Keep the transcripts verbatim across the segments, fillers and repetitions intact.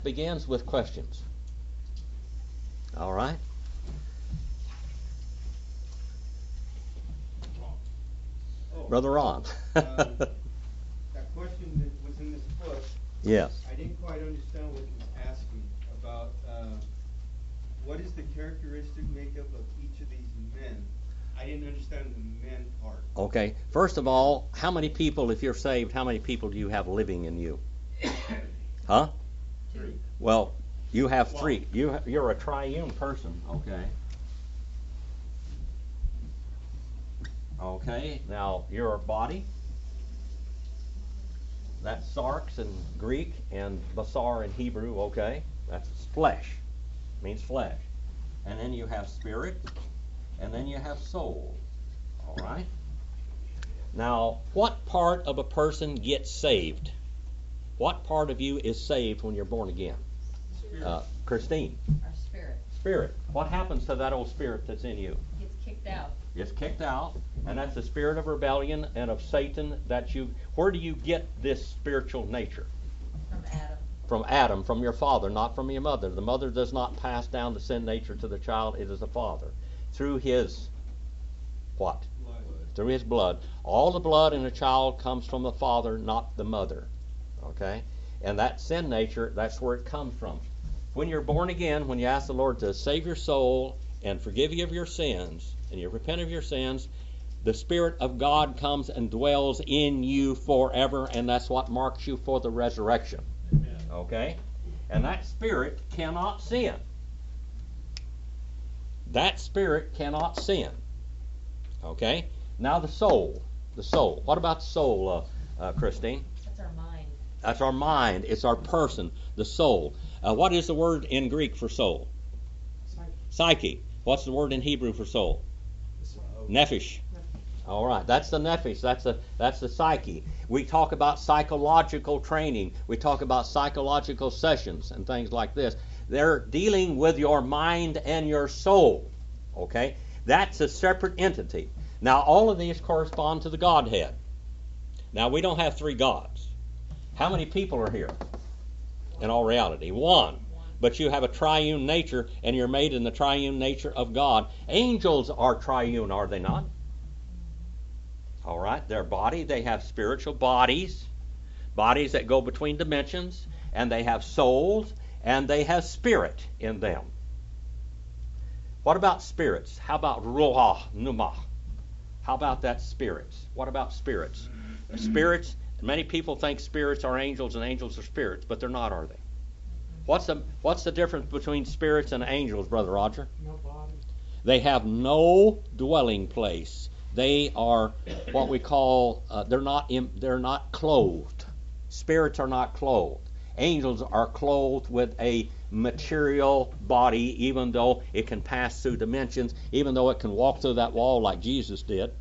Begins with questions. All right? Oh, Brother Ron. um, that question that was in this book, Yes. I didn't quite understand what it was asking about uh, what is the characteristic makeup of each of these men. I didn't understand the men part. Okay. First of all, how many people, if you're saved, how many people do you have living in you? Huh? Three. Well, you have three. You ha- you're a triune person. Okay. Okay. Now your body. That's sarx in Greek and basar in Hebrew. Okay. That's flesh. Means flesh. And then you have spirit. And then you have soul. All right. Now, what part of a person gets saved? What part of you is saved when you're born again? Uh, Christine. Our spirit Spirit. What happens to that old spirit that's in you? gets kicked out. It's kicked out, and that's the spirit of rebellion and of Satan that you. Where do you get this spiritual nature? From Adam. From Adam, from your father, not from your mother. The mother does not pass down the sin nature to the child. It is the father. Through his what? Blood. Through his blood. All the blood in a child comes from the father, not the mother. Okay? And that sin nature, that's where it comes from. When you're born again, when you ask the Lord to save your soul and forgive you of your sins, and you repent of your sins, the Spirit of God comes and dwells in you forever, and that's what marks you for the resurrection. Amen. Okay? And that Spirit cannot sin. That Spirit cannot sin. Okay? Now the soul. The soul. What about the soul, uh, uh, Christine? That's our mind. That's our mind. It's our person, the soul. Uh, what is the word in Greek for soul? Psyche. Psyche. What's the word in Hebrew for soul? Nephesh. All right, that's the nephesh. That's the that's the psyche. We talk about psychological training. We talk about psychological sessions and things like this. They're dealing with your mind and your soul. Okay, that's a separate entity. Now, all of these correspond to the Godhead. Now, we don't have three gods. How many people are here? In all reality, one. But you have a triune nature, and you're made in the triune nature of God. Angels are triune, are they not? All right, their body, they have spiritual bodies, bodies that go between dimensions, and they have souls, and they have spirit in them. What about spirits? How about ruah numah? How about that spirits? What about spirits? Spirits, many people think spirits are angels and angels are spirits, but they're not, are they? What's the what's the difference between spirits and angels, Brother Roger? No body. They have no dwelling place. They are what we call uh, they're not in, they're not clothed. Spirits are not clothed. Angels are clothed with a material body, even though it can pass through dimensions, even though it can walk through that wall like Jesus did.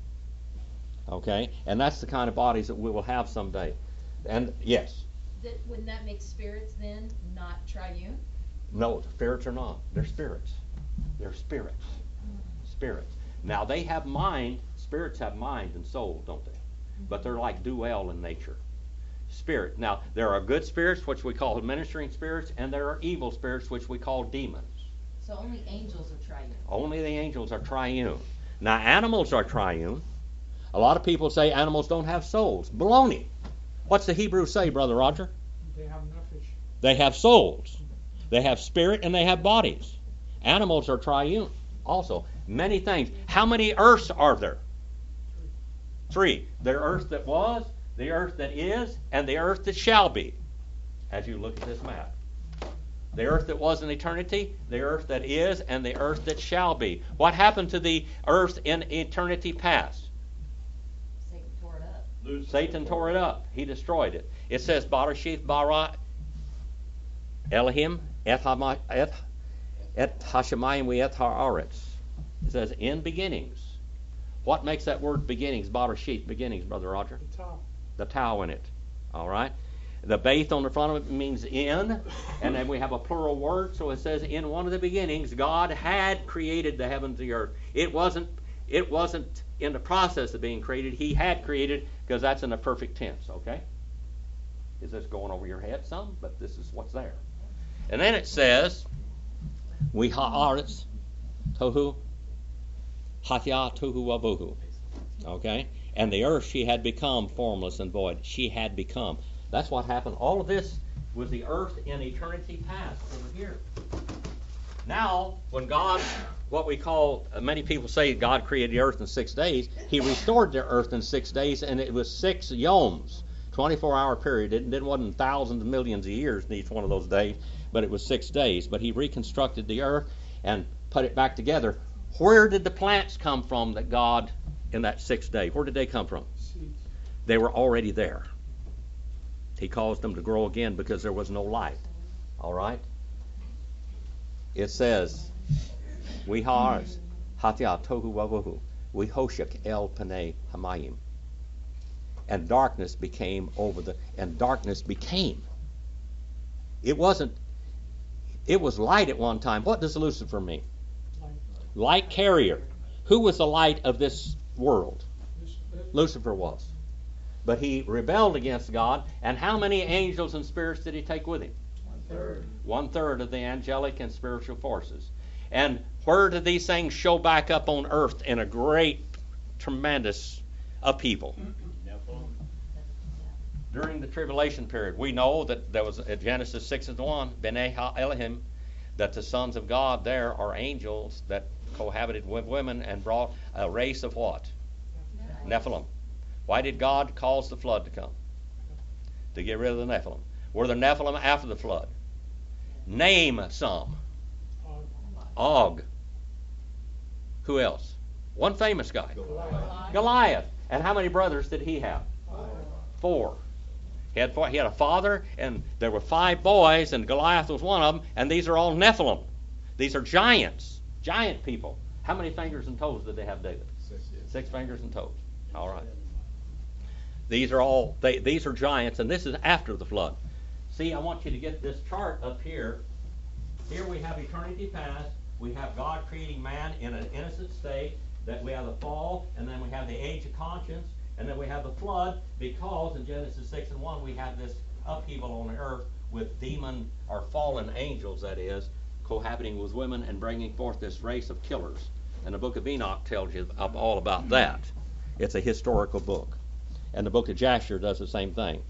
Okay, and that's the kind of bodies that we will have someday. And yes. That, wouldn't that make spirits then not triune? No, spirits are not. They're spirits. They're spirits. Spirits. Now they have mind. Spirits have mind and soul, don't they? But they're like dual in nature. Spirit. Now there are good spirits, which we call ministering spirits, and there are evil spirits, which we call demons. So only angels are triune. Only the angels are triune. Now animals are triune. A lot of people say animals don't have souls. Baloney. What's the Hebrew say, Brother Roger? They have nephesh. They have souls. They have spirit and they have bodies. Animals are triune also. Many things. How many earths are there? Three. The earth that was, the earth that is, and the earth that shall be, as you look at this map. The earth that was in eternity, the earth that is, and the earth that shall be. What happened to the earth in eternity past? Satan tore it up. Satan tore it up. He destroyed it. It says, Barashith bara Elohim et hama- et et hashemayim we et haaretz. It says, in beginnings. What makes that word beginnings, Barashith, beginnings, Brother Roger? The top. The tau in it. All right? The beth on the front of it means in, and then we have a plural word, so it says, in one of the beginnings, God had created the heavens and the earth. It wasn't, it wasn't in the process of being created. He had created, because that's in the perfect tense, okay? Is this going over your head some? But this is what's there. And then it says, we ha'aretz tohu hathia tohu wabohu. Okay? And the earth she had become formless and void. She had become. That's what happened. All of this was the earth in eternity past over here. Now, when God, what we call, many people say God created the earth in six days. He restored the earth in six days, and it was six yoms, twenty-four hour period. It, it wasn't thousands and millions of years in each one of those days, but it was six days. But he reconstructed the earth and put it back together. Where did the plants come from that God, in that sixth day, where did they come from? Seeds. They were already there. He caused them to grow again because there was no light. All right? It says, we ha'aretz hathia tohu wabohu, we hoshek el panei hamayim. And darkness became over the, and darkness became. It wasn't, it was light at one time. What does Lucifer mean? Light. Light carrier. Who was the light of this world? Lucifer. Lucifer was. But he rebelled against God, and how many angels and spirits did he take with him? One third. One third of the angelic and spiritual forces. And where did these things show back up on earth in a great, tremendous upheaval? During the tribulation period. We know that there was at Genesis six and one, B'nai Ha-Elohim, that the sons of God there are angels that cohabited with women and brought a race of what? Nephilim. Why did God cause the flood to come? To get rid of the Nephilim. Were the Nephilim after the flood? Name some. Og. Who else? One famous guy. Goliath. Goliath. And how many brothers did he have? Four. He had four. He had a father, and there were five boys, and Goliath was one of them, and these are all Nephilim. These are giants. Giant people. How many fingers and toes did they have, David? Six, yes. Six fingers and toes. All right. These are all, they, these are giants, and this is after the flood. See, I want you to get this chart up here. Here we have eternity past. We have God creating man in an innocent state. That we have the fall, and then we have the age of conscience, and then we have the flood, because in Genesis six and one we have this upheaval on the earth with demon, or fallen angels, that is, cohabiting with women and bringing forth this race of killers. And the book of Enoch tells you all about that. It's a historical book. And the book of Jasher does the same thing.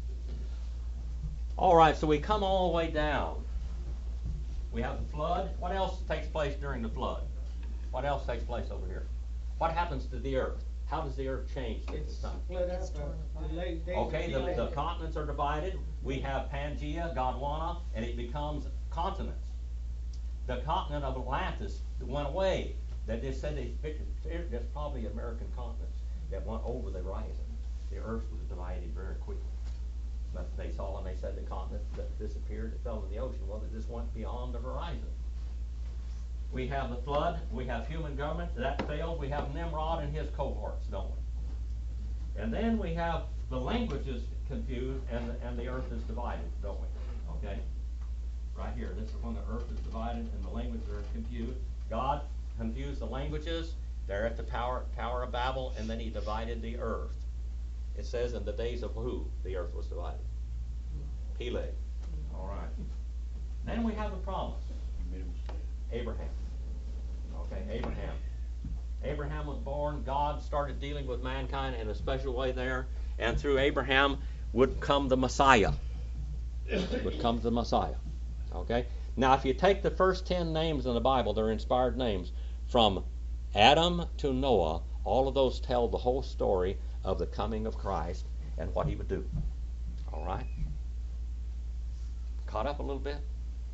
All right, so we come all the way down. We have the flood. What else takes place during the flood? What else takes place over here? What happens to the earth? How does the earth change at this time? Split up. uh, the late days Okay, the, of the continents are divided. We have Pangea, Gondwana, and it becomes continents. The continent of Atlantis went away. That they said they, there's probably American continents that went over the horizon. The earth was divided very quickly. But they saw and they said the continent that disappeared, it fell in the ocean. Well, it just went beyond the horizon. We have the flood, we have human government, that failed. We have Nimrod and his cohorts, don't we? And then we have the languages confused, and the, and the earth is divided, don't we? Okay? Right here, this is when the earth is divided and the languages are confused. God confused the languages. They're at the Tower, Tower of Babel, and then he divided the earth. It says in the days of who the earth was divided? Peleg. All right. Then we have the promise. Abraham. Okay, Abraham. Abraham was born. God started dealing with mankind in a special way there. And through Abraham would come the Messiah. Would come the Messiah. Okay? Now, if you take the first ten names in the Bible, they're inspired names. From Adam to Noah, all of those tell the whole story of the coming of Christ and what he would do. All right? Caught up a little bit?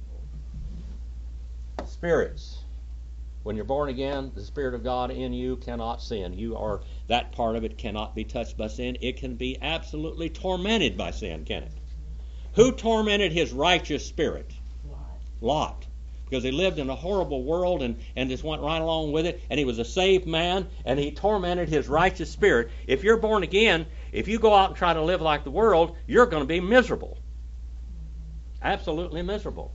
Spirits. When you're born again, the Spirit of God in you cannot sin. You are, that part of it cannot be touched by sin. It can be absolutely tormented by sin, can it? Who tormented his righteous spirit? Lot. Lot. Because he lived in a horrible world and, and just went right along with it. And he was a saved man, and he tormented his righteous spirit. If you're born again, if you go out and try to live like the world, you're going to be miserable. Absolutely miserable.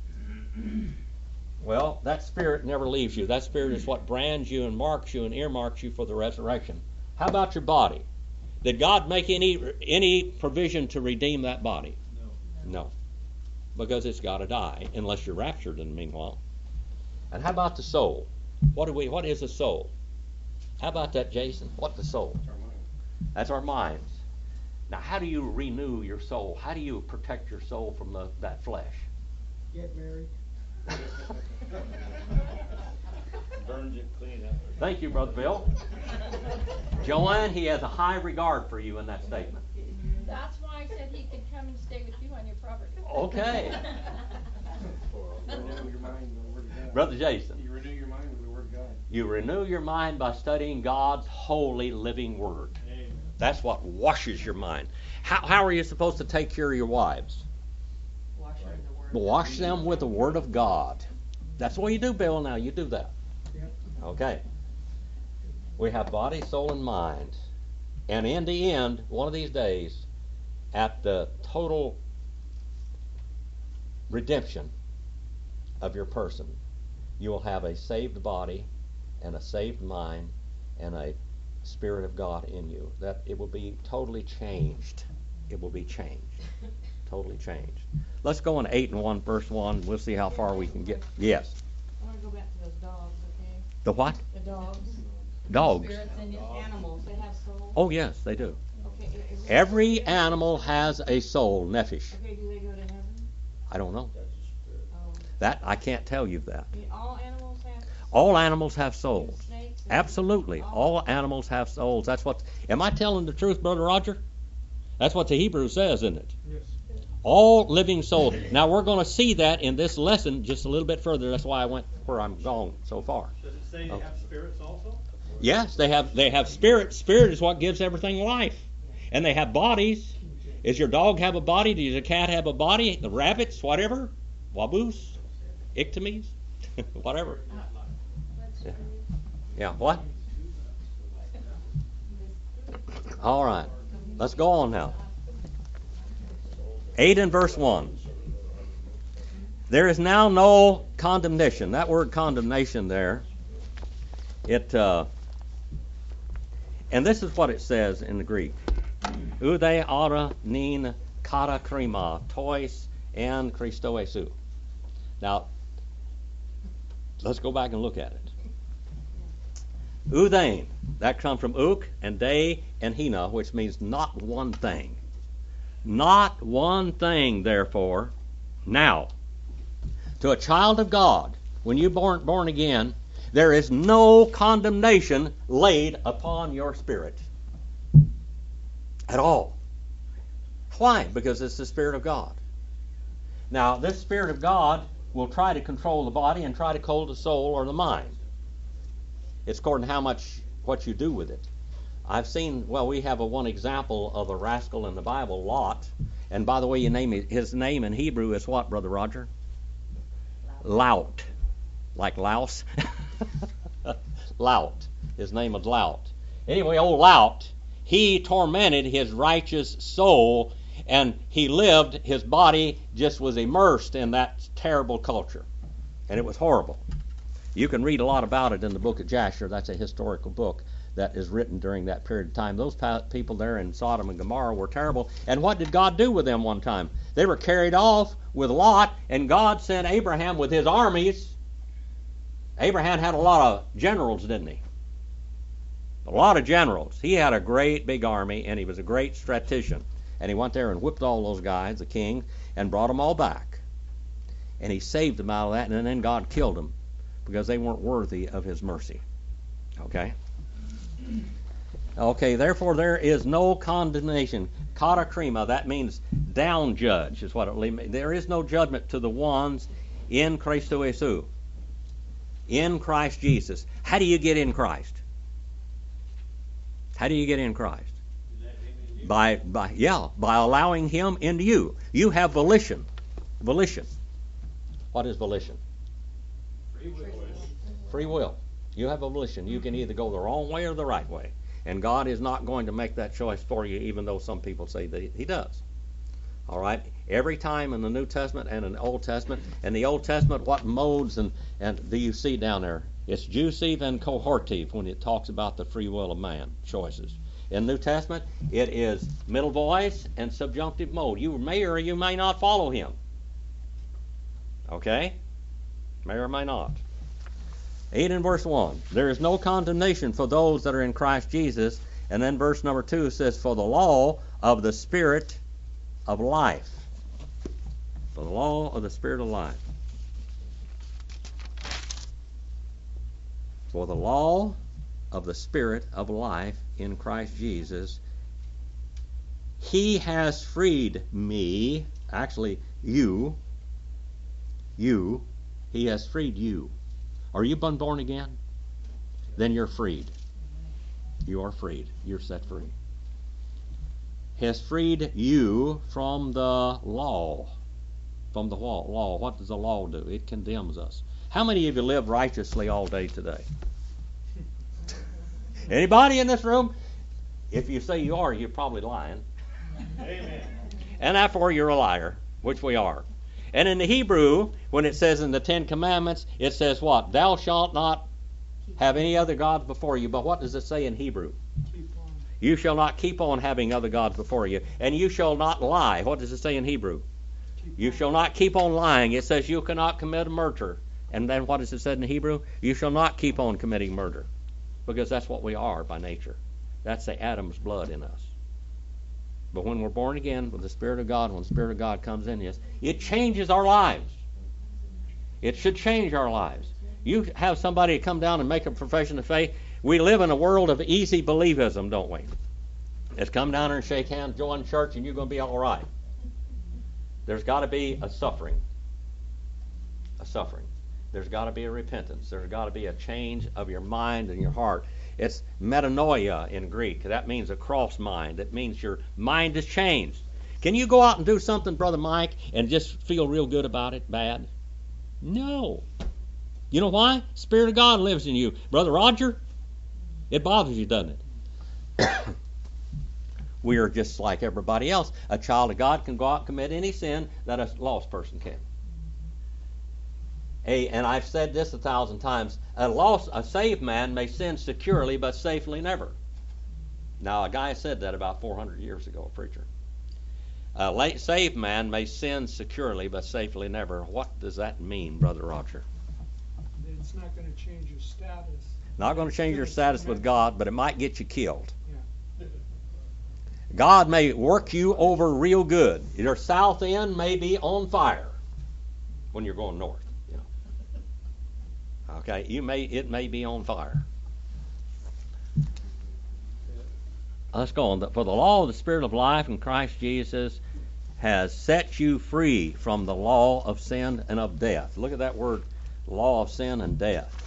Well, that spirit never leaves you. That spirit is what brands you and marks you and earmarks you for the resurrection. How about your body? Did God make any any provision to redeem that body? No. No. because it's got to die unless you're raptured in the meanwhile. And how about the soul? What do we? What is a soul? How about that, Jason? What's the soul? That's our mind. That's our minds. Now, how do you renew your soul? How do you protect your soul from the, that flesh? Get married. Burns it clean up. Thank you, Brother Bill. Joanne, he has a high regard for you in that statement. That's why I said he could come and stay with you on your property. Okay. Renew your mind with the Word of God. Brother Jason. You renew your mind with the Word of God. You renew your mind by studying God's holy living word. Amen. That's what washes your mind. How, how are you supposed to take care of your wives? Wash her in the word. Wash them with the word of God. That's what you do, Bill. Now you do that. Yep. Okay. We have body, soul, and mind. And in the end, one of these days, at the total redemption of your person, you will have a saved body and a saved mind and a Spirit of God in you. That it will be totally changed. It will be changed. Totally changed. Let's go on eight and one, verse one. We'll see how far we can get. Yes. I want to go back to those dogs, okay? The what? The dogs. Dogs. Spirits in you. Animals, they have souls? Oh yes, they do. Okay. i- is it- Every animal has a soul, nephesh. Okay, do they go to heaven? I don't know. That's the Spirit. Oh. That I can't tell you that. I mean, all animals have All animals have souls. snakes? and- Absolutely. All animals have souls. That's what. Am I telling the truth, Brother Roger? That's what the Hebrew says, isn't it? Yes. All living souls. Now we're going to see that in this lesson just a little bit further. That's why I went where I'm gone so far. Does it say they Okay. have spirits also? Yes, they have. They have spirit. Spirit is what gives everything life, and they have bodies. Does your dog have a body? Does your cat have a body? The rabbits, whatever, waboos, ictomies, whatever. Yeah. Yeah. What? All right. Let's go on now. Eight and verse one. There is now no condemnation. That word condemnation there, it, uh, and this is what it says in the Greek. Ude ara nin kata krima, tois and Christoesu. Now, let's go back and look at it. Udain, that comes from uk and day and hina, which means not one thing. Not one thing, therefore, now. To a child of God, when you're born, born again, there is no condemnation laid upon your spirit at all. Why? Because it's the Spirit of God. Now, this Spirit of God will try to control the body and try to control the soul or the mind. It's according to how much, what you do with it. I've seen, well, we have a one example of a rascal in the Bible, Lot. And by the way, you name it, his name in Hebrew is what, Brother Roger? Lout. Like louse. Lout. His name was Lout. Anyway, old Lout, he tormented his righteous soul, and he lived, his body just was immersed in that terrible culture. And it was horrible. You can read a lot about it in the book of Jasher. That's a historical book that is written during that period of time. Those pa- people there in Sodom and Gomorrah were terrible. And what did God do with them one time? They were carried off with Lot, and God sent Abraham with his armies. Abraham had a lot of generals, didn't he? A lot of generals. He had a great big army, and he was a great strategician. And he went there and whipped all those guys, the king, and brought them all back. And he saved them out of that, and then God killed them because they weren't worthy of his mercy. Okay? Okay, therefore there is no condemnation. Kata krima, that means down judge, is what it means. There is no judgment to the ones in Christo Jesu. In Christ Jesus. How do you get in Christ? How do you get in Christ? By, by, yeah, by allowing Him into you. You have volition. Volition. What is volition? Free will. Free will. You have a volition. You can either go the wrong way or the right way. And God is not going to make that choice for you, even though some people say that He does. All right? Every time in the New Testament and in the Old Testament, in the Old Testament, what modes and, and do you see down there? It's jussive and cohortive when it talks about the free will of man, choices. In the New Testament, it is middle voice and subjunctive mode. You may or you may not follow Him. Okay? May or may not. eight and verse one. There is no condemnation for those that are in Christ Jesus. And then verse number two says, for the law of the Spirit of life. For the law of the Spirit of life. For the law of the Spirit of life in Christ Jesus, He has freed me, actually you, you, He has freed you. Are you been born again? Then you're freed. You are freed. You're set free. Has freed you from the law. From the law. What does the law do? It condemns us. How many of you live righteously all day today? Anybody in this room? If you say you are, you're probably lying. Amen. And therefore you're a liar, which we are. And in the Hebrew, when it says in the Ten Commandments, it says what? Thou shalt not have any other gods before you. But what does it say in Hebrew? Keep on. You shall not keep on having other gods before you. And you shall not lie. What does it say in Hebrew? Keep You on. shall not keep on lying. It says you cannot commit a murder. And then what does it say in Hebrew? You shall not keep on committing murder. Because that's what we are by nature. That's the Adam's blood in us. But when we're born again with the Spirit of God, when the Spirit of God comes in us, it changes our lives. It should change our lives. You have somebody come down and make a profession of faith. We live in a world of easy believism, don't we? It's come down here and shake hands, join church, and you're going to be all right. There's got to be a suffering. A suffering. There's got to be a repentance. There's got to be a change of your mind and your heart. It's metanoia in Greek. That means a cross mind. That means your mind is changed. Can you go out and do something, Brother Mike, and just feel real good about it? Bad? No. You know why? Spirit of God lives in you. Brother Roger, it bothers you, doesn't it? We are just like everybody else. A child of God can go out and commit any sin that a lost person can. A, and I've said this a thousand times, a lost, a saved man may sin securely, but safely never. Now, a guy said that about four hundred years ago, a preacher. A late saved man may sin securely, but safely never. What does that mean, Brother Roger? It's not going to change your status. Not going to change your status with God, but it might get you killed. Yeah. God may work you over real good. Your south end may be on fire when you're going north. You know. Okay, you may it may be on fire. Let's go on. For the law of the Spirit of life in Christ Jesus has set you free from the law of sin and of death. Look at that word, law of sin and death.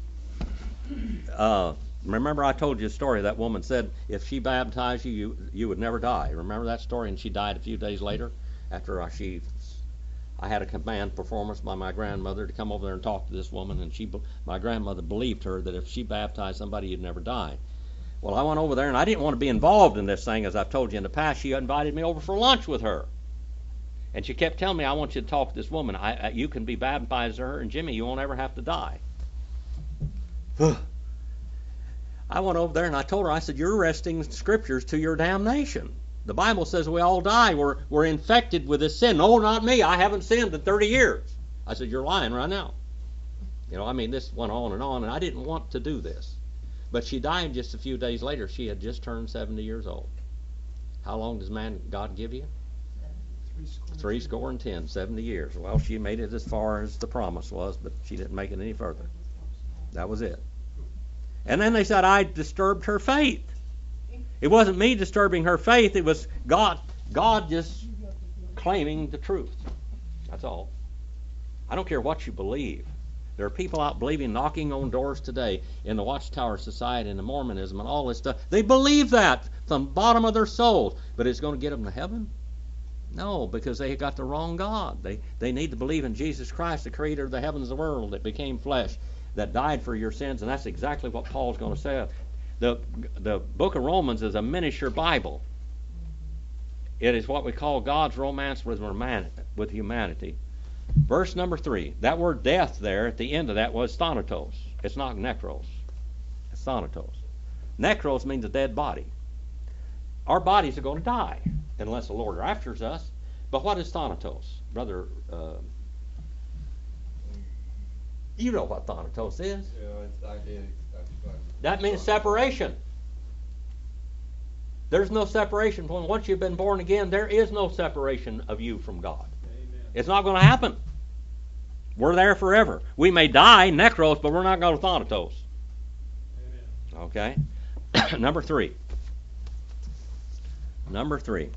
Uh, remember I told you a story. That woman said if she baptized you, you, you would never die. Remember that story? And she died a few days later after I, she, I had a command performance by my grandmother to come over there and talk to this woman. And she, my grandmother believed her that if she baptized somebody, you'd never die. Well, I went over there, and I didn't want to be involved in this thing, as I've told you in the past. She invited me over for lunch with her. And she kept telling me, I want you to talk to this woman. I, I, you can be baptized to her, and Jimmy, you won't ever have to die. I went over there, and I told her, I said, you're wresting scriptures to your damnation. The Bible says we all die. We're, we're infected with this sin. No, not me. I haven't sinned in thirty years. I said, you're lying right now. You know, I mean, this went on and on, and I didn't want to do this. But she died just a few days later. She had just turned seventy years old. How long does man God give you? Three score. Three score and ten, seventy years. Well, she made it as far as the promise was, but she didn't make it any further. That was it. And then they said I disturbed her faith. It wasn't me disturbing her faith. It was God, God just claiming the truth. That's all. I don't care what you believe. There are people out believing, knocking on doors today in the Watchtower Society and the Mormonism and all this stuff. They believe that from the bottom of their souls. But it's going to get them to heaven? No, because they got the wrong God. They they need to believe in Jesus Christ, the creator of the heavens and the world, that became flesh, that died for your sins. And that's exactly what Paul's going to say. The, the book of Romans is a miniature Bible. It is what we call God's romance with, with humanity. Verse number three, that word death there at the end of that was thanatos. It's not necros. It's thanatos. Necros means a dead body. Our bodies are going to die unless the Lord raptures us. But what is thanatos? Brother uh, You know what thanatos is. Yeah, it's identity. That's fine. That means separation. There's no separation. When once you've been born again, there is no separation of you from God. Amen. It's not going to happen. We're there forever. We may die, necros, but we're not going to thanatos. Amen. Okay? Number three. Number three.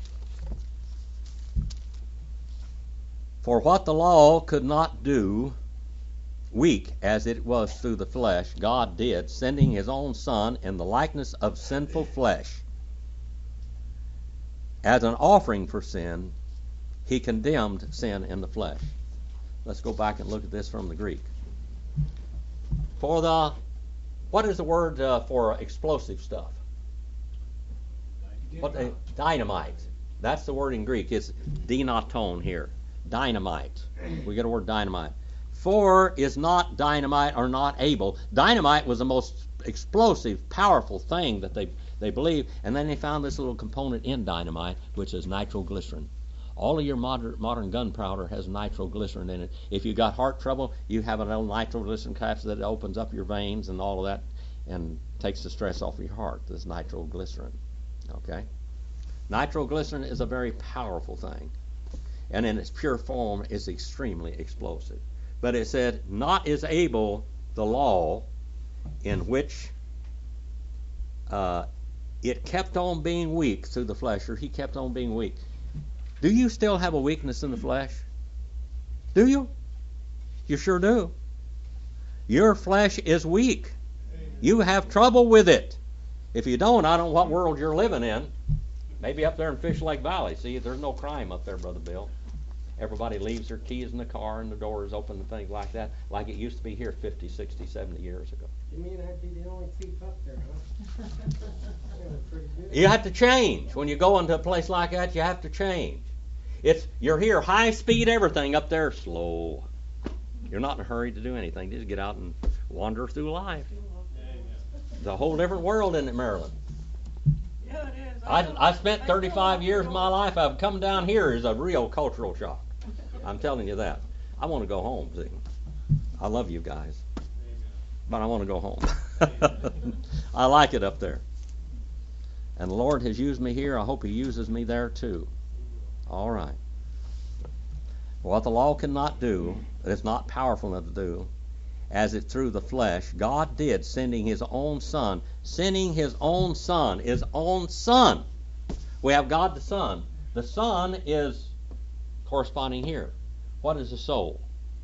For what the law could not do, weak as it was through the flesh, God did, sending his own Son in the likeness of sinful flesh. As an offering for sin, he condemned sin in the flesh. Let's go back and look at this from the Greek. For the, what is the word uh, for explosive stuff? What they, dynamite. That's the word in Greek. It's dynaton here. Dynamite. We get a word dynamite. For is not dynamite or not able. Dynamite was the most explosive, powerful thing that they they believed, and then they found this little component in dynamite, which is nitroglycerin. All of your modern modern gunpowder has nitroglycerin in it. If you got heart trouble, you have a little nitroglycerin capsule that opens up your veins and all of that, and takes the stress off of your heart. This nitroglycerin. Okay, nitroglycerin is a very powerful thing, and in its pure form is extremely explosive. But it said, not is able the law, in which uh, it kept on being weak through the flesh, or he kept on being weak. Do you still have a weakness in the flesh? Do you? You sure do. Your flesh is weak. You have trouble with it. If you don't, I don't know what world you're living in. Maybe up there in Fish Lake Valley. See, there's no crime up there, Brother Bill. Everybody leaves their keys in the car and the door is open and things like that, like it used to be here fifty, sixty, seventy years ago. You mean I'd be the only thief up there, huh? Yeah, pretty good. You have to change. When you go into a place like that, you have to change. It's you're here high speed, everything up there slow. You're not in a hurry to do anything. Just get out and wander through life. It's a whole different world, isn't it, Maryland? Yeah, it is. I, I spent thirty-five years of my life. I've come down here is a real cultural shock. I'm telling you that. I want to go home. See, I love you guys, but I want to go home. I like it up there, and the Lord has used me here. I hope He uses me there too. All right. What the law cannot do, that it's not powerful enough to do, as it through the flesh, God did, sending His own Son. Sending His own Son, His own Son. We have God the Son. The Son is corresponding here. What is the soul?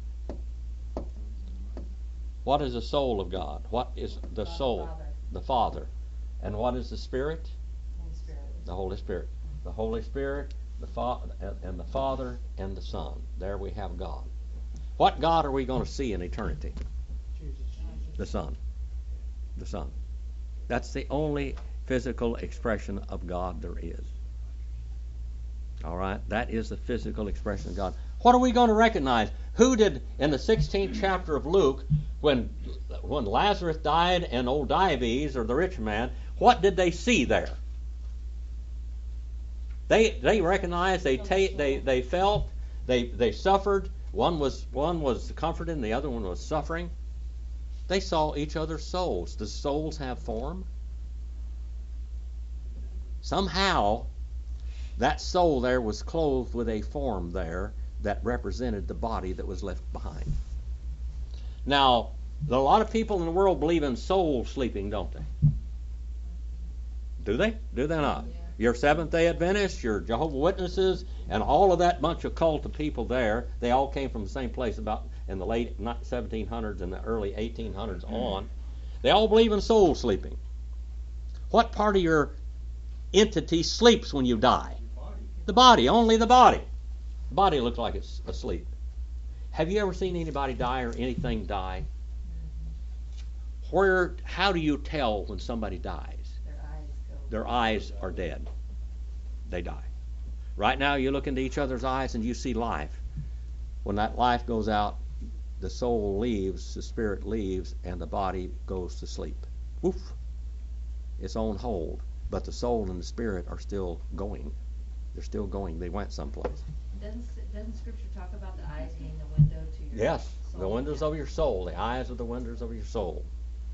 What is the soul of God? What is the soul? Father. The Father. And what is the Spirit? Holy Spirit. The Holy Spirit. The Holy Spirit, the Fa- and the Father and the Son. There we have God. What God are we going to see in eternity? Jesus. The Son. The Son. That's the only physical expression of God there is. All right? That is the physical expression of God. What are we going to recognize? Who did, in the sixteenth chapter of Luke, when when Lazarus died and old Dives, or the rich man, what did they see there? They they recognized, they ta- they they felt, they they suffered. One was one was comforted, and the other one was suffering. They saw each other's souls. Does souls have form? Somehow, that soul there was clothed with a form there that represented the body that was left behind. Now, a lot of people in the world believe in soul sleeping, don't they? Do they? Do they not? Yeah. Your Seventh-day Adventists, your Jehovah's Witnesses, and all of that bunch of cult of people there, they all came from the same place about in the late seventeen hundreds and the early eighteen hundreds on. They all believe in soul sleeping. What part of your entity sleeps when you die? The body, only the body. The body looks like it's asleep. Have you ever seen anybody die or anything die? Where? How do you tell when somebody dies? Their eyes go. Their eyes are dead. They die. Right now you look into each other's eyes and you see life. When that life goes out, the soul leaves, the spirit leaves, and the body goes to sleep. Woof. It's on hold. But the soul and the spirit are still going. They're still going. They went someplace. Doesn't doesn't Scripture talk about the eyes being the window to your Yes. The windows of your soul. The eyes are the windows of your soul.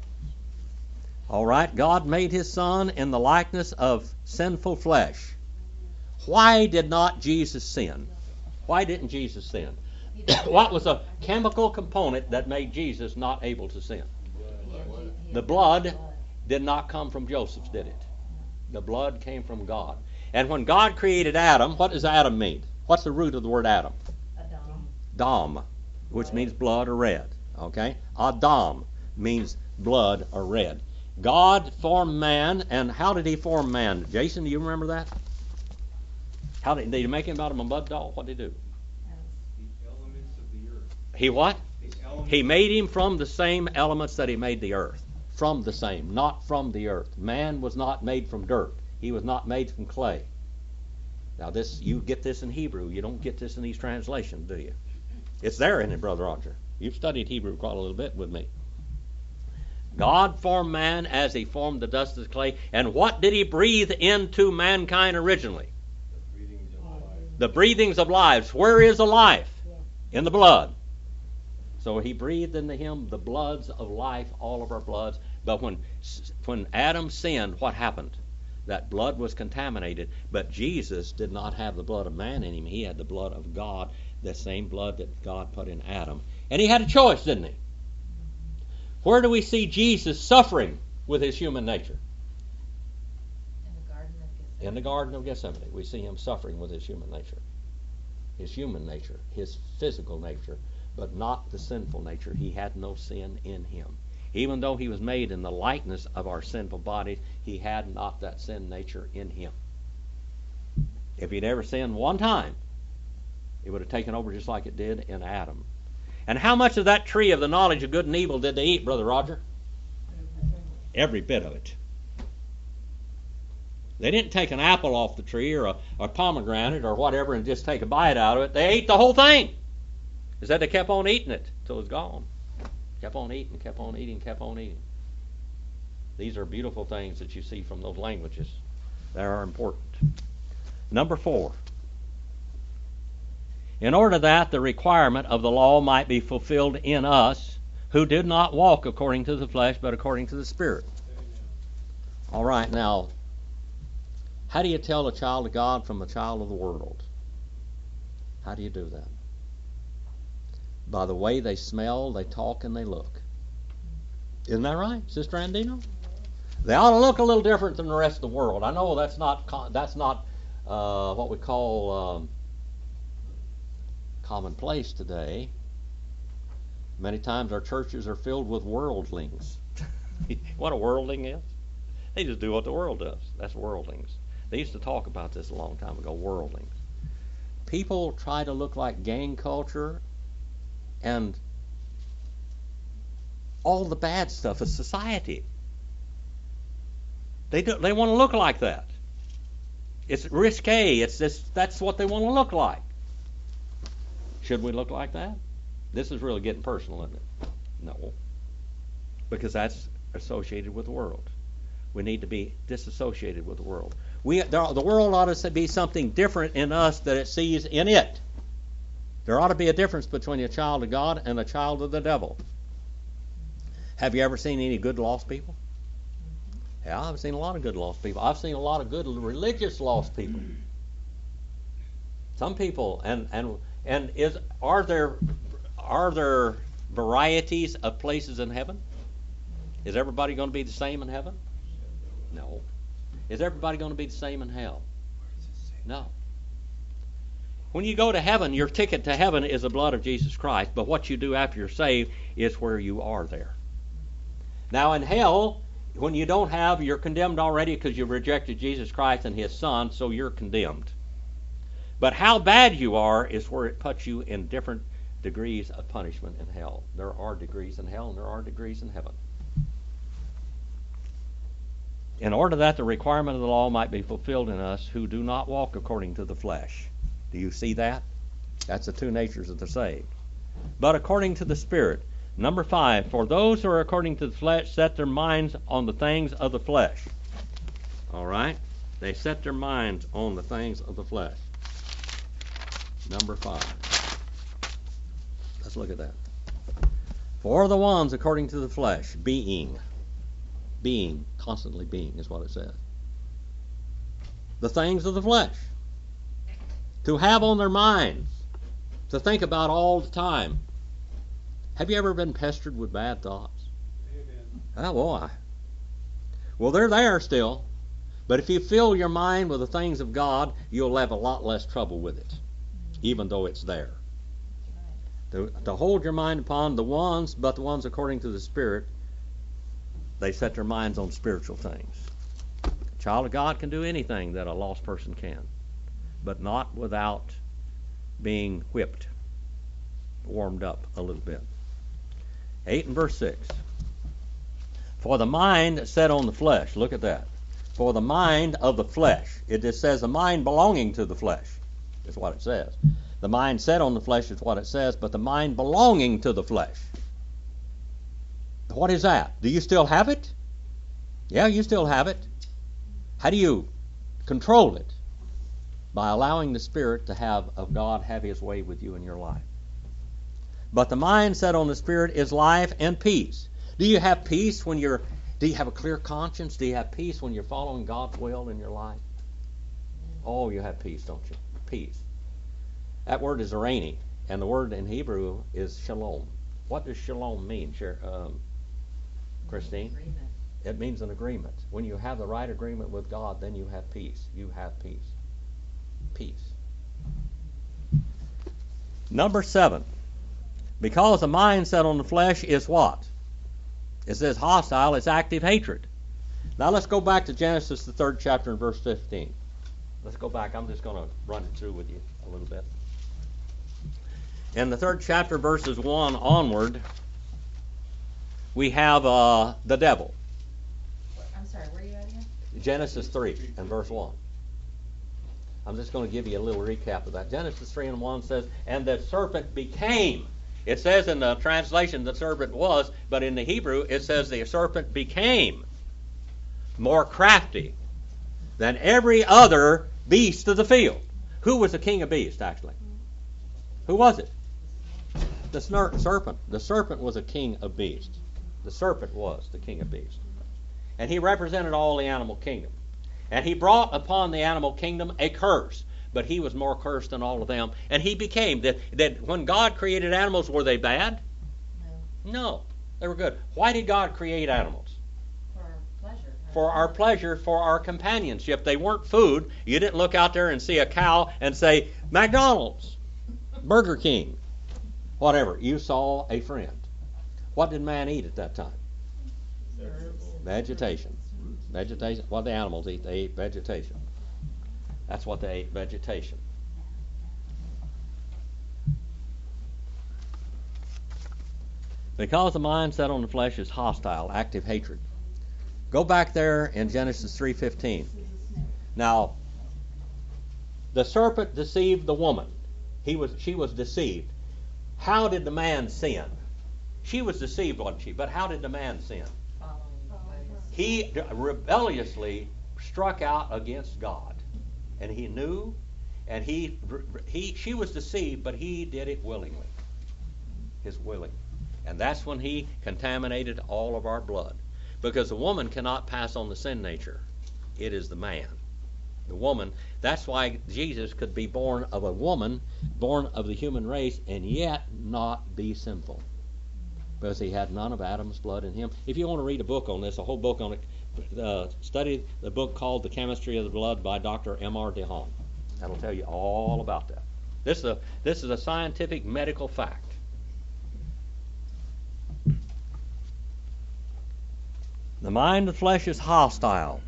All right, God made his son in the likeness of sinful flesh. Why did not Jesus sin? Why didn't Jesus sin? What was a chemical component that made Jesus not able to sin? The blood did not come from Joseph, did it? The blood came from God. And when God created Adam, what does Adam mean? What's the root of the word Adam? Adam. Dam, which means blood or red. Okay? Adam means blood or red. God formed man, and how did he form man? Jason, do you remember that? How did, did he make him out of a mud doll? What did he do? The elements of the earth. He what? The elements He made him from the same elements that he made the earth. From the same, not from the earth. Man was not made from dirt. He was not made from clay. Now this, you get this in Hebrew. You don't get this in these translations, do you? It's there, isn't it, Brother Roger? You've studied Hebrew quite a little bit with me. God formed man as he formed the dust of the clay. And what did he breathe into mankind originally? The breathings of life. The breathings of lives. Where is the life? In the blood. So he breathed into him the bloods of life, all of our bloods. But when when Adam sinned, what happened? That blood was contaminated. But Jesus did not have the blood of man in him. He had the blood of God, the same blood that God put in Adam. And he had a choice, didn't he? Where do we see Jesus suffering with his human nature? In the Garden of Gethsemane. In the Garden of Gethsemane. We see him suffering with his human nature. His human nature, his physical nature, but not the sinful nature. He had no sin in him. Even though he was made in the likeness of our sinful bodies, he had not that sin nature in him. If he'd ever sinned one time, it would have taken over just like it did in Adam. And how much of that tree of the knowledge of good and evil did they eat, Brother Roger? Every bit of it. They didn't take an apple off the tree or a, a pomegranate or whatever and just take a bite out of it. They ate the whole thing. Is that they kept on eating it till it was gone. Kept on eating, kept on eating, kept on eating. These are beautiful things that you see from those languages. They are important. Number four. In order that the requirement of the law might be fulfilled in us, who did not walk according to the flesh, but according to the Spirit. All right, now, how do you tell a child of God from a child of the world? How do you do that? By the way they smell, they talk, and they look. Isn't that right, Sister Andino? They ought to look a little different than the rest of the world. I know that's not that's not uh, what we call um, commonplace today. Many times our churches are filled with worldlings. What a worldling is? They just do what the world does. That's worldlings. They used to talk about this a long time ago, worldlings. People try to look like gang culture and all the bad stuff of society. They do, they want to look like that. It's risque. It's just, that's what they want to look like. Should we look like that? This is really getting personal, isn't it? No. Because that's associated with the world. We need to be disassociated with the world. We, there, the world ought to be something different in us that it sees in it. There ought to be a difference between a child of God and a child of the devil. Have you ever seen any good lost people? Yeah, I've seen a lot of good lost people. I've seen a lot of good religious lost people. Some people, and and and is are there are there varieties of places in heaven? Is everybody going to be the same in heaven? No. Is everybody going to be the same in hell? No. When you go to heaven, your ticket to heaven is the blood of Jesus Christ, but what you do after you're saved is where you are there. Now in hell, when you don't have, you're condemned already because you've rejected Jesus Christ and His Son, so you're condemned. But how bad you are is where it puts you in different degrees of punishment in hell. There are degrees in hell and there are degrees in heaven. In order that the requirement of the law might be fulfilled in us who do not walk according to the flesh. Do you see that? That's the two natures of the saved. But according to the Spirit. Number five, for those who are according to the flesh set their minds on the things of the flesh. All right? They set their minds on the things of the flesh. Number five. Let's look at that. For the ones according to the flesh, being. Being, constantly being is what it says. The things of the flesh. To have on their minds. To think about all the time. Have you ever been pestered with bad thoughts? Amen. Oh boy. Well, they're there still. But if you fill your mind with the things of God, you'll have a lot less trouble with it, even though it's there. To, to hold your mind upon the ones, but the ones according to the Spirit, they set their minds on spiritual things. A child of God can do anything that a lost person can, but not without being whipped, warmed up a little bit. eight and verse six. For the mind set on the flesh, look at that. For the mind of the flesh. It just says the mind belonging to the flesh is what it says. The mind set on the flesh is what it says, but the mind belonging to the flesh. What is that? Do you still have it? Yeah, you still have it. How do you control it? By allowing the Spirit to have of God have His way with you in your life. But the mind set on the Spirit is life and peace. Do you have peace when you're Do you have a clear conscience? Do you have peace when you're following God's will in your life? Oh, you have peace, don't you? Peace. That word is arani, and the word in Hebrew is shalom. What does shalom mean, um, Christine? Agreement. It means an agreement. When you have the right agreement with God, then you have peace. You have peace. Peace. Number seven. Because the mind set on the flesh is what? It says hostile, it's active hatred. Now let's go back to Genesis, the third chapter, and verse fifteen. Let's go back. I'm just going to run it through with you a little bit. In the third chapter, verses one onward, we have uh, the devil. I'm sorry, where are you at again? Genesis three and verse one. I'm just going to give you a little recap of that. Genesis three and one says, and the serpent became. It says in the translation the serpent was, but in the Hebrew it says the serpent became more crafty than every other beast of the field. Who was the king of beasts, actually? Who was it? The snur- serpent. The serpent was a king of beasts. The serpent was the king of beasts. And he represented all the animal kingdom. And he brought upon the animal kingdom a curse. But he was more cursed than all of them. And he became, that, that when God created animals, were they bad? No. No, they were good. Why did God create animals? For our pleasure. For our pleasure, for our companionship. They weren't food. You didn't look out there and see a cow and say, McDonald's, Burger King, whatever. You saw a friend. What did man eat at that time? Vegetation. Vegetation. What did the animals eat? They ate vegetation. That's what they ate, vegetation. Because the mind set on the flesh is hostile, active hatred. Go back there in Genesis three fifteen. Now, the serpent deceived the woman. He was, she was deceived. How did the man sin? She was deceived, wasn't she? But how did the man sin? Following ways. He rebelliously struck out against God. And he knew, and he, he, she was deceived, but he did it willingly. His willing. And that's when he contaminated all of our blood. Because the woman cannot pass on the sin nature. It is the man. The woman, that's why Jesus could be born of a woman, born of the human race, and yet not be sinful. Because he had none of Adam's blood in him. If you want to read a book on this, a whole book on it, Uh, study the book called The Chemistry of the Blood by Doctor M R DeHaan. That'll tell you all about that. This is a, this is a scientific medical fact. The mind of the flesh is hostile.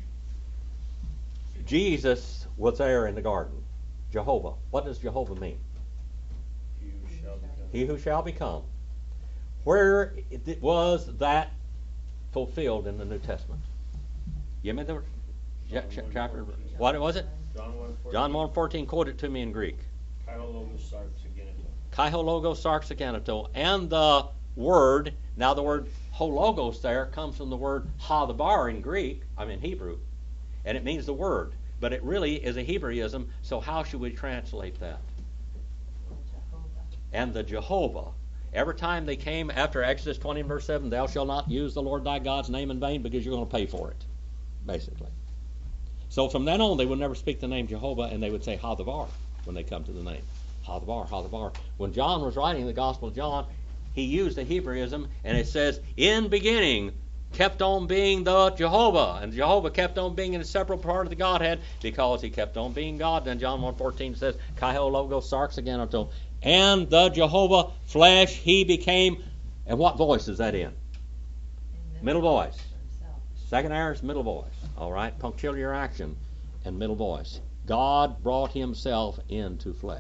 Jesus was there in the garden. Jehovah. What does Jehovah mean? He who shall become. He who shall become. Where it was that fulfilled in the New Testament? Give me the John ch- one chapter. fourteen. What was it? John one fourteen. John one fourteen. Quote it to me in Greek. Kailologos sarxagenitos. Kailologos sarxagenitos. And the word, now the word hologos there comes from the word hadabar in Greek, I mean Hebrew, and it means the word, but it really is a Hebraism, so how should we translate that? Jehovah. And the Jehovah. every time they came after Exodus twenty and verse seven, thou shalt not use the Lord thy God's name in vain because you're going to pay for it, basically. So from then on, they would never speak the name Jehovah, and they would say Hadavar when they come to the name. Hadavar, Hadavar. When John was writing the Gospel of John, he used the Hebraism, and it says, in beginning kept on being the Jehovah, and Jehovah kept on being in a separate part of the Godhead because he kept on being God. Then John one fourteen says, Kaiho Logos Sarx again until, and the Jehovah flesh he became, and what voice is that in? In Middle voice. himself. Second aorist, middle voice. All right, punctiliar action and middle voice. God brought himself into flesh.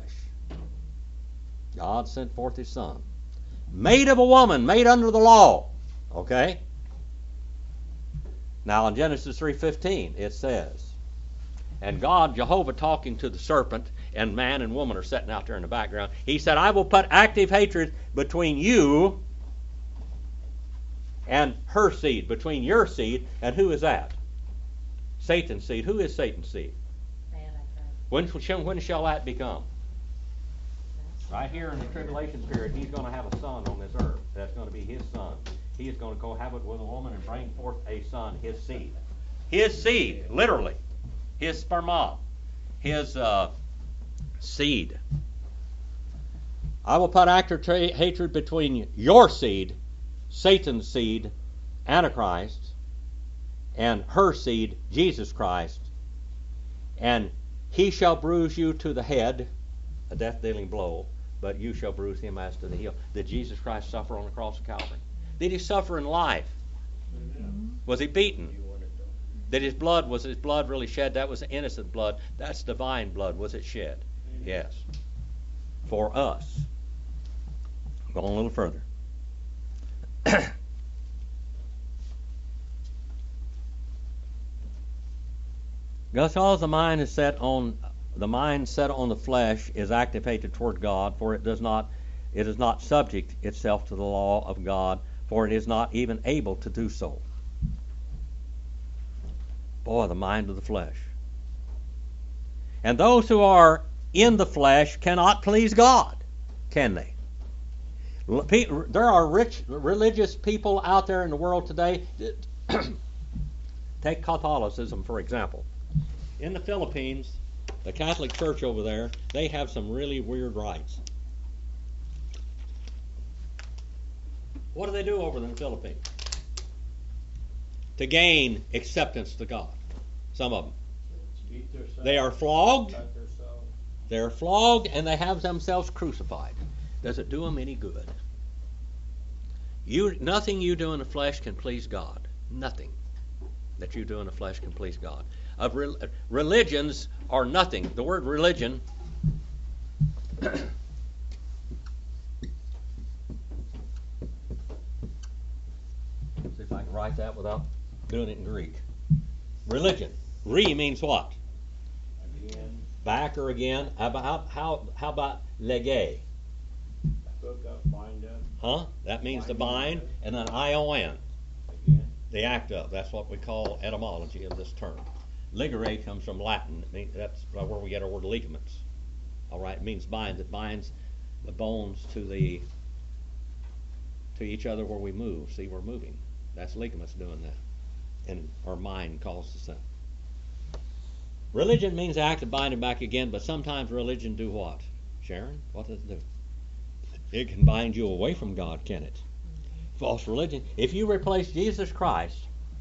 God sent forth his Son, made of a woman, made under the law. Okay? Now in Genesis three fifteen it says, and God, Jehovah, talking to the serpent, and man and woman are sitting out there in the background, he said, I will put active hatred between you and her seed, between your seed, and who is that? Satan's seed. Who is Satan's seed? When, when shall that become? Right here in the tribulation period, he's going to have a son on this earth. That's going to be his son. He is going to cohabit with a woman and bring forth a son, his seed. His seed, literally. His sperma. His uh, seed. I will put active tra- hatred between your seed, Satan's seed, Antichrist, and her seed, Jesus Christ. And he shall bruise you to the head, a death-dealing blow, but you shall bruise him as to the heel. Did Jesus Christ suffer on the cross of Calvary? Did he suffer in life? Was he beaten? Did his blood, was his blood really shed? That was innocent blood. That's divine blood. Was it shed? Yes. For us. Go on a little further. Because the mind is set on the mind set on the flesh is activated toward God, for it does not it is not subject itself to the law of God, for it is not even able to do so. Boy, the mind of the flesh. And those who are in the flesh cannot please God, can they? There are rich religious people out there in the world today. Take Catholicism, for example. In the Philippines, the Catholic Church over there, they have some really weird rites. What do they do over in the Philippines to gain acceptance to God? Some of them. They are flogged. They are flogged and they have themselves crucified. Does it do them any good? You, nothing you do in the flesh can please God. Nothing that you do in the flesh can please God. Of re- religions are nothing. The word religion see if I can write that without doing it in Greek. Religion. Re means what? Again. Back or again. How about how how about lege? Hook up, bind up. Huh? That means to bind, and then I O N. Again. The act of. That's what we call etymology of this term. Ligare comes from Latin. It means, that's where we get our word ligaments. All right, it means binds. It binds the bones to the to each other where we move. See, we're moving. That's ligaments doing that, and our mind causes that. Religion means act of binding back again, but sometimes religion do what? Sharon, what does it do? It can bind you away from God, can it? False religion. If you replace Jesus Christ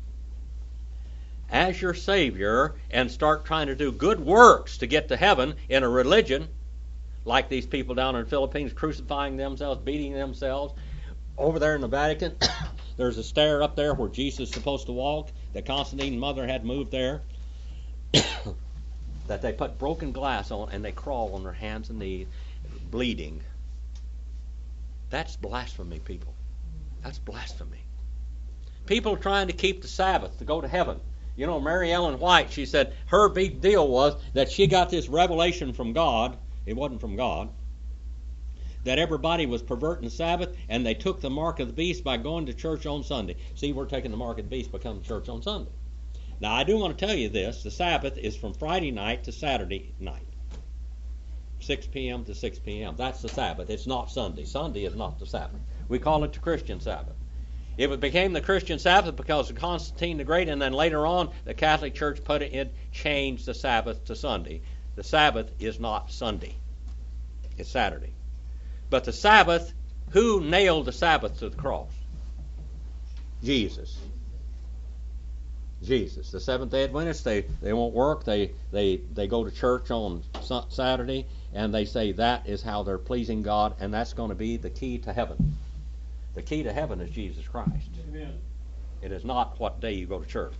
as your Savior and start trying to do good works to get to heaven in a religion, like these people down in the Philippines crucifying themselves, beating themselves, over there in the Vatican, there's a stair up there where Jesus is supposed to walk, that Constantine's mother had moved there, that they put broken glass on and they crawl on their hands and knees, bleeding. That's blasphemy, people. That's blasphemy. People trying to keep the Sabbath to go to heaven. You know, Mary Ellen White, she said her big deal was that she got this revelation from God. It wasn't from God. That everybody was perverting the Sabbath, and they took the mark of the beast by going to church on Sunday. See, we're taking the mark of the beast by coming to church on Sunday. Now, I do want to tell you this. The Sabbath is from Friday night to Saturday night. six p.m. to six p.m. That's the Sabbath. It's not Sunday. Sunday is not the Sabbath. We call it the Christian Sabbath. It became the Christian Sabbath because of Constantine the Great, and then later on the Catholic Church put it in, changed the Sabbath to Sunday. The Sabbath is not Sunday. It's Saturday. But the Sabbath, who nailed the Sabbath to the cross? Jesus. Jesus. The Seventh-day Adventists, they, they won't work. They, they, they go to church on Saturday, and they say that is how they're pleasing God, and that's going to be the key to heaven. The key to heaven is Jesus Christ. Amen. It is not what day you go to church.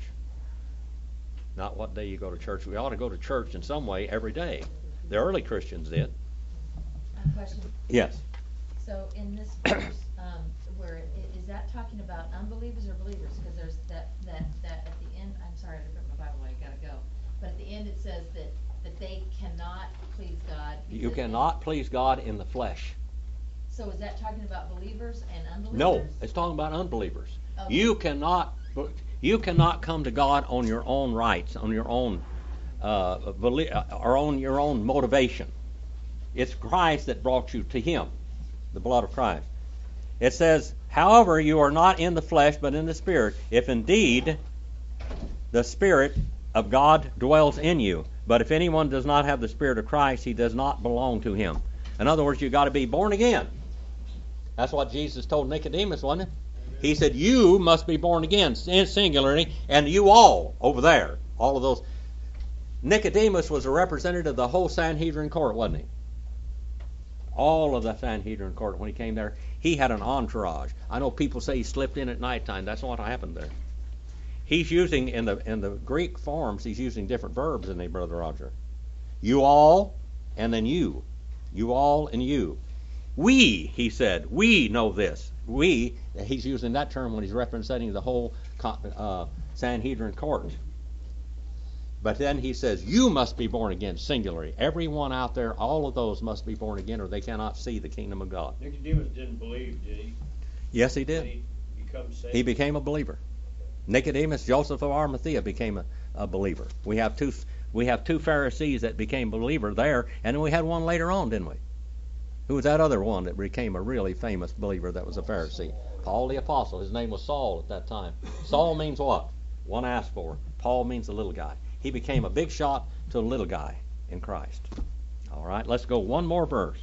Not what day you go to church. We ought to go to church in some way every day. The early Christians did. I have a question. Yes. So in this verse, um, where it, is that talking about unbelievers or believers? Because there's that, that, that at the end, I'm sorry, I looked at my Bible, I gotta go. But at the end it says that, that they cannot please God. You because- cannot please God in the flesh. So is that talking about believers and unbelievers? No, it's talking about unbelievers. Okay. You cannot, you cannot come to God on your own rights, on your own, uh, belie- or on your own motivation. It's Christ that brought you to Him, the blood of Christ. It says, however, you are not in the flesh, but in the Spirit, if indeed the Spirit of God dwells in you. But if anyone does not have the Spirit of Christ, he does not belong to Him. In other words, you've got to be born again. That's what Jesus told Nicodemus, wasn't it? He said, you must be born again, in singularly, and you all over there, all of those. Nicodemus was a representative of the whole Sanhedrin court, wasn't he? All of the Sanhedrin court, when he came there, he had an entourage. I know people say he slipped in at nighttime. That's what happened there. He's using, in the in the Greek forms, he's using different verbs in there, Brother Roger. You all, and then you. You all and you. We, he said, we know this. We, he's using that term when he's representing the whole uh, Sanhedrin court. But then he says, you must be born again, singularly. Everyone out there, all of those must be born again, or they cannot see the kingdom of God. Nicodemus didn't believe, did he? Yes, he Did did. he become saved? He became a believer. Nicodemus, Joseph of Arimathea became a, a believer. We have two we have two Pharisees that became believer there, and then we had one later on, didn't we? Who was that other one that became a really famous believer that was a Pharisee? Paul the Apostle. His name was Saul at that time. Saul means what? One asked for. Paul means the little guy. He became a big shot to a little guy in Christ. All right, let's go one more verse.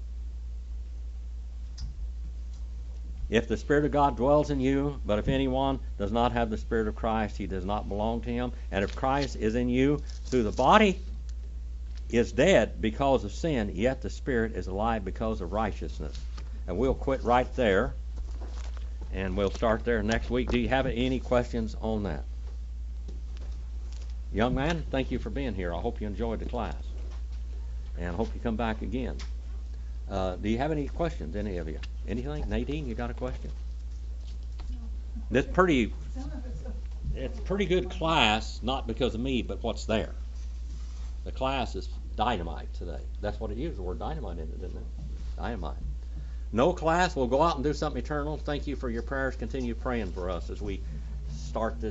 If the Spirit of God dwells in you, but if anyone does not have the Spirit of Christ, he does not belong to Him. And if Christ is in you, through the body is dead because of sin, yet the Spirit is alive because of righteousness. And we'll quit right there, and we'll start there next week. Do you have any questions on that? Young man, thank you for being here. I hope you enjoyed the class, and I hope you come back again. Uh, do you have any questions, any of you? Anything? Nadine, you got a question? No. It's pretty, it's a pretty good class, not because of me, but what's there. The class is dynamite today. That's what it used, the word dynamite in it, didn't it? Dynamite. No class, we'll go out and do something eternal. Thank you for your prayers. Continue praying for us as we start this.